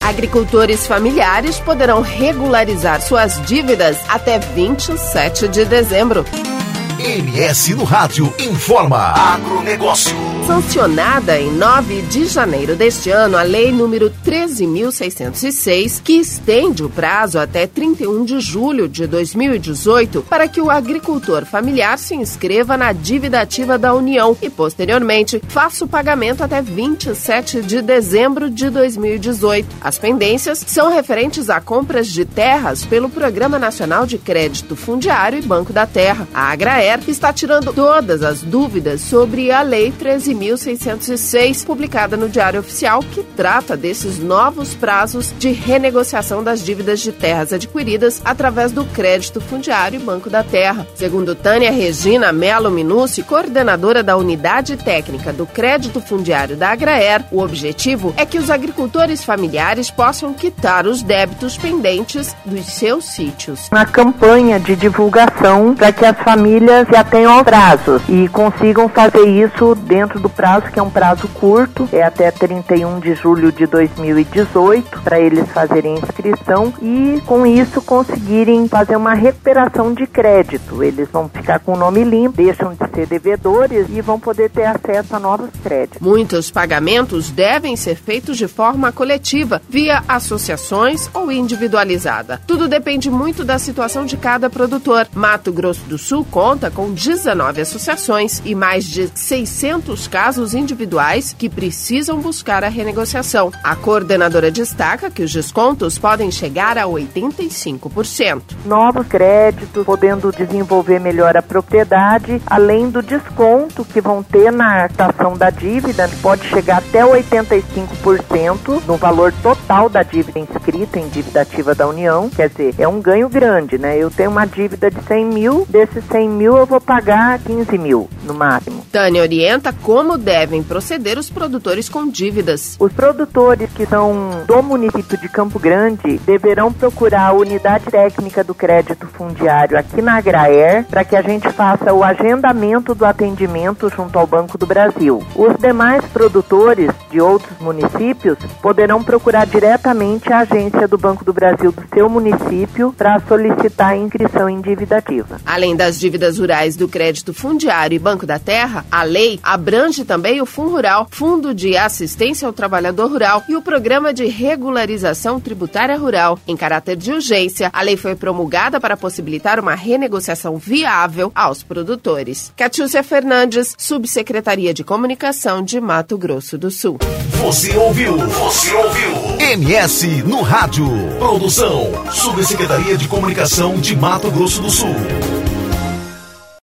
Agricultores familiares poderão regularizar suas dívidas até 27 de dezembro. MS no Rádio informa. Agronegócio. Sancionada em 9 de janeiro deste ano, a Lei número 13.606, que estende o prazo até 31 de julho de 2018 para que o agricultor familiar se inscreva na dívida ativa da União e, posteriormente, faça o pagamento até 27 de dezembro de 2018. As pendências são referentes a compras de terras pelo Programa Nacional de Crédito Fundiário e Banco da Terra. A Agraer está tirando todas as dúvidas sobre a Lei 13.606, publicada no Diário Oficial, que trata desses novos prazos de renegociação das dívidas de terras adquiridas através do Crédito Fundiário e Banco da Terra. Segundo Tânia Regina Melo Minucci, coordenadora da Unidade Técnica do Crédito Fundiário da Agraer, o objetivo é que os agricultores familiares possam quitar os débitos pendentes dos seus sítios. Uma campanha de divulgação para que as famílias já tenham prazos e consigam fazer isso dentro do prazo, que é um prazo curto, é até 31 de julho de 2018, para eles fazerem inscrição e com isso conseguirem fazer uma recuperação de crédito. Eles vão ficar com o nome limpo, deixam de ser devedores e vão poder ter acesso a novos créditos. Muitos pagamentos devem ser feitos de forma coletiva, via associações ou individualizada. Tudo depende muito da situação de cada produtor. Mato Grosso do Sul conta com 19 associações e mais de 600 casos individuais que precisam buscar a renegociação. A coordenadora destaca que os descontos podem chegar a 85%. Novos créditos, podendo desenvolver melhor a propriedade, além do desconto que vão ter na taxação da dívida, que pode chegar até 85% no valor total da dívida inscrita em dívida ativa da União. Quer dizer, é um ganho grande, né? Eu tenho uma dívida de 100 mil, desses 100 mil eu vou pagar 15 mil no máximo. Tânia orienta como devem proceder os produtores com dívidas. Os produtores que são do município de Campo Grande deverão procurar a unidade técnica do crédito fundiário aqui na Agraer para que a gente faça o agendamento do atendimento junto ao Banco do Brasil. Os demais produtores de outros municípios poderão procurar diretamente a agência do Banco do Brasil do seu município para solicitar a inscrição em dívida ativa. Além das dívidas rurais do Crédito Fundiário e Banco da Terra, a lei abrange também o FunRural, Fundo de Assistência ao Trabalhador Rural, e o Programa de Regularização Tributária Rural. Em caráter de urgência, a lei foi promulgada para possibilitar uma renegociação viável aos produtores. Catiúcia Fernandes, Subsecretaria de Comunicação de Mato Grosso do Sul. Você ouviu MS no Rádio. Produção, Subsecretaria de Comunicação de Mato Grosso do Sul.